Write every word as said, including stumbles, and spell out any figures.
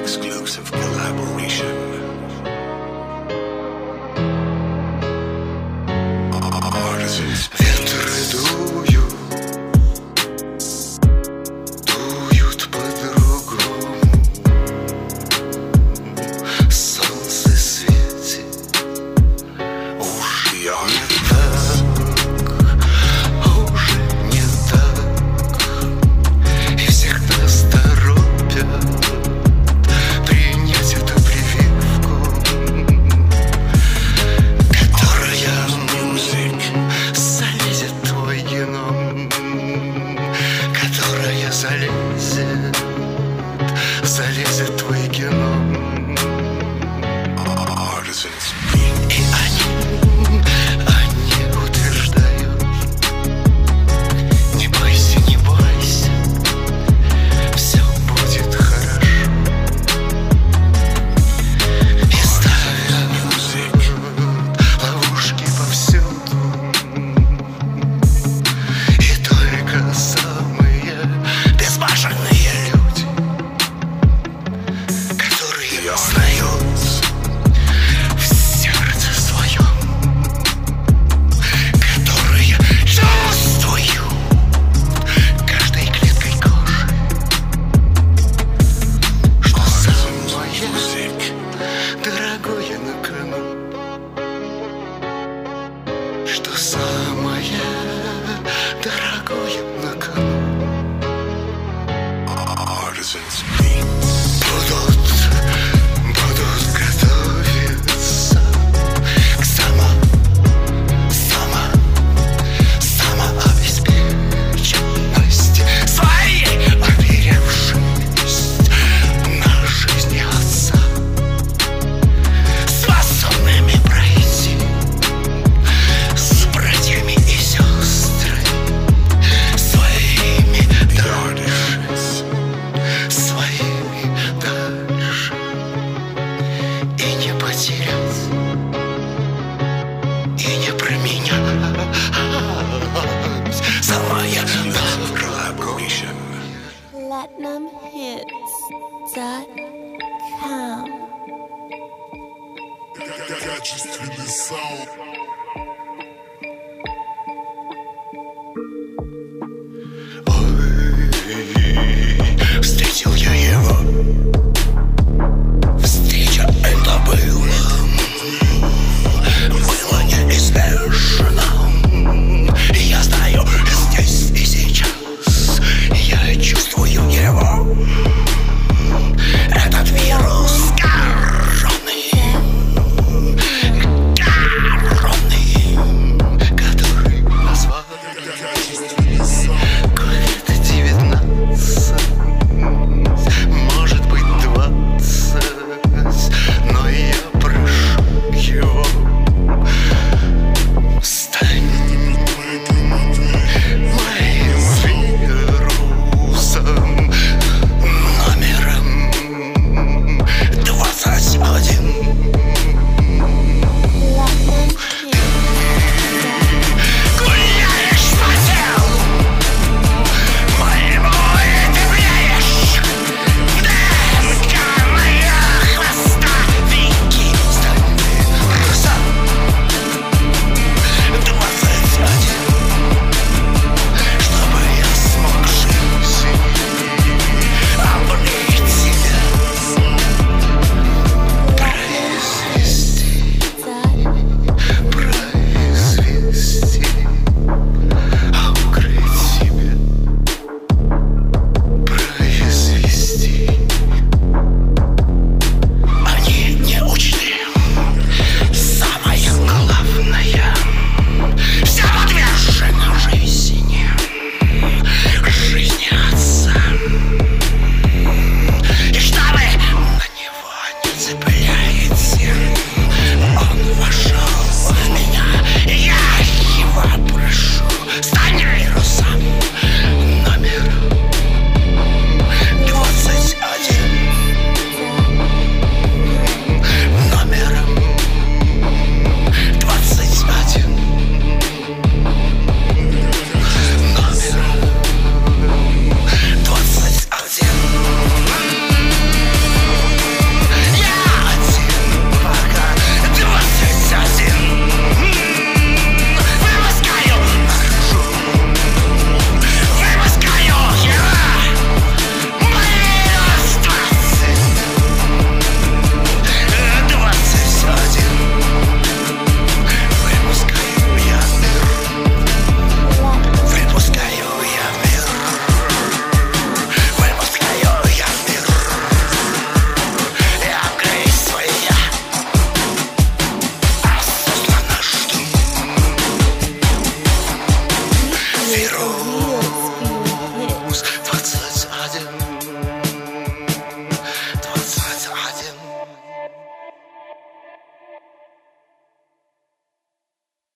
exclusive collaboration. Artisans. Ветры дуют, дуют по-другому. Солнце светит, уж я не так, уже не так. И всех нас торопят принять эту прививку, которая залезет в твой геном, которая залезет, залезет в твой геном. Artisans. И они, они утверждают: не бойся, не бойся, все будет хорошо. И ставят ловушки повсюду, и только самые безбашенные люди, которые знают в сердце своем, которые чувствуют каждой клеткой кожи, что самое дорогое на кону, что самое дорогое на кону. Artisans. Будут, будут готовиться к само, само, самообеспеченности своей, оперевшись на жизни отца, способными пройти с братьями и сестрами своими дальше, своими дальше, и не потерять, и не променять самое дорогое. Collaboration. platinum hits dot com. Качественный саунд.